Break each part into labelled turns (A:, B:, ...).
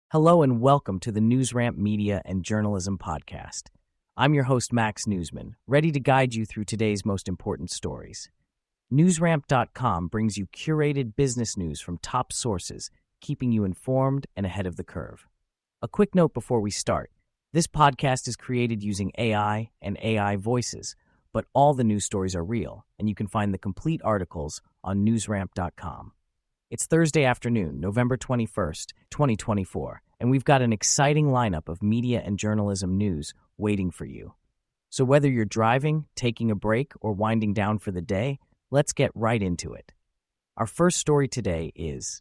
A: Hello and welcome to the NewsRamp Media and Journalism Podcast. I'm your host, Max Newsman, ready to guide you through today's most important stories. NewsRamp.com brings you curated business news from top sources, keeping you informed and ahead of the curve. A quick note before we start. This podcast is created using AI and AI voices, but all the news stories are real, and you can find the complete articles on NewsRamp.com. It's Thursday afternoon, November 21st, 2024, and we've got an exciting lineup of media and journalism news waiting for you. So whether you're driving, taking a break, or winding down for the day, let's get right into it. Our first story today is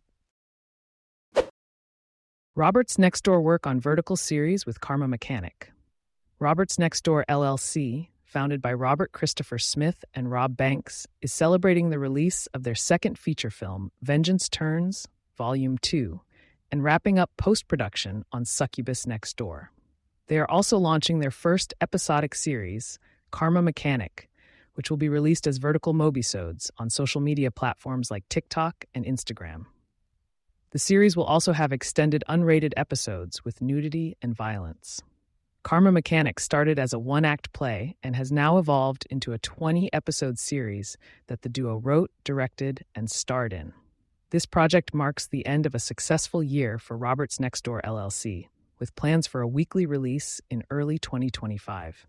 B: Robert's Nextdoor work on vertical series with Karma Mechanic. Robert's Nextdoor LLC, founded by Robert Christopher Smith and Rob Banks, is celebrating the release of their second feature film, Vengeance Turns, Volume 2, and wrapping up post-production on Succubus Next Door. They are also launching their first episodic series, Karma Mechanic, which will be released as vertical mobisodes on social media platforms like TikTok and Instagram. The series will also have extended unrated episodes with nudity and violence. Karma Mechanic started as a one-act play and has now evolved into a 20-episode series that the duo wrote, directed, and starred in. This project marks the end of a successful year for Robert's Nextdoor LLC, with plans for a weekly release in early 2025.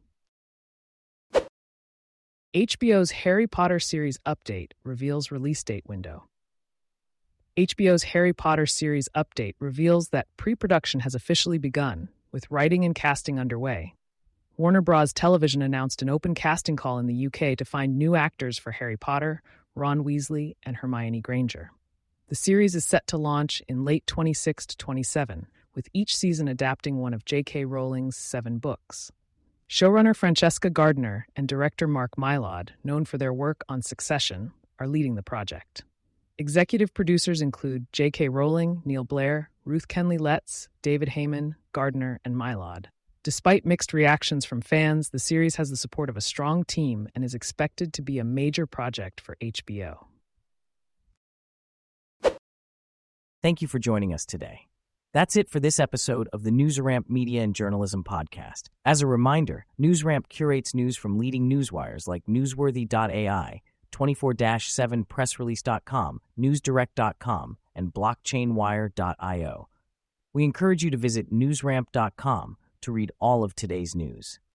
B: HBO's Harry Potter series update reveals release date window. HBO's Harry Potter series update reveals that pre-production has officially begun, with writing and casting underway. Warner Bros. Television announced an open casting call in the UK to find new actors for Harry Potter, Ron Weasley, and Hermione Granger. The series is set to launch in late 26 to 27, with each season adapting one of J.K. Rowling's 7 books. Showrunner Francesca Gardner and director Mark Mylod, known for their work on Succession, are leading the project. Executive producers include J.K. Rowling, Neil Blair, Ruth Kenley-Letts, David Heyman, Gardner, and Mylod. Despite mixed reactions from fans, the series has the support of a strong team and is expected to be a major project for HBO.
A: Thank you for joining us today. That's it for this episode of the NewsRamp Media and Journalism Podcast. As a reminder, NewsRamp curates news from leading newswires like Newsworthy.ai, 24/7pressrelease.com, newsdirect.com, and blockchainwire.io. We encourage you to visit newsramp.com to read all of today's news.